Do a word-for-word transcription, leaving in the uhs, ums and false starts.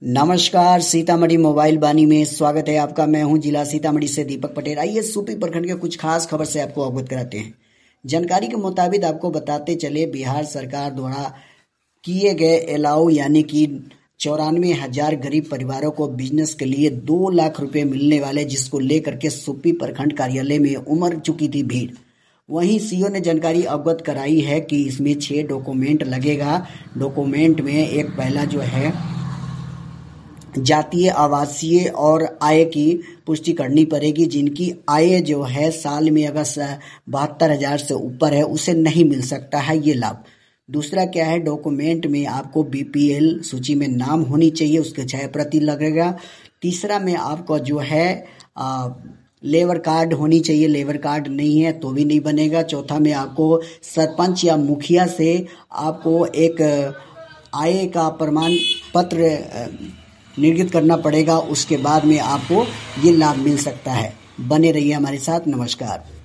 नमस्कार, सीतामढ़ी मोबाइल बानी में स्वागत है आपका। मैं हूं जिला सीतामढ़ी से दीपक पटेल। आइए सूपी प्रखंड के कुछ खास खबर से आपको अवगत कराते हैं। जानकारी के मुताबिक आपको बताते चले, बिहार सरकार द्वारा किए गए अलाउ यानी कि चौरानवे हजार गरीब परिवारों को बिजनेस के लिए दो लाख रुपए मिलने वाले, जिसको लेकर के सूपी प्रखंड कार्यालय में उमड़ चुकी थी भीड़। वहीं सीओ ने जानकारी अवगत कराई है कि इसमें छह डॉक्यूमेंट लगेगा। डॉक्यूमेंट में एक पहला जो है जातीय, आवासीय और आय की पुष्टि करनी पड़ेगी। जिनकी आय जो है साल में अगर बहत्तर हजार से ऊपर है उसे नहीं मिल सकता है ये लाभ। दूसरा क्या है, डॉक्यूमेंट में आपको बीपीएल सूची में नाम होनी चाहिए, उसके छह प्रति लगेगा। तीसरा में आपको जो है आ, लेबर कार्ड होनी चाहिए, लेबर कार्ड नहीं है तो भी नहीं बनेगा। चौथा में आपको सरपंच या मुखिया से आपको एक आय का प्रमाण पत्र निर्गत करना पड़ेगा। उसके बाद में आपको ये लाभ मिल सकता है। बने रहिए हमारे साथ। नमस्कार।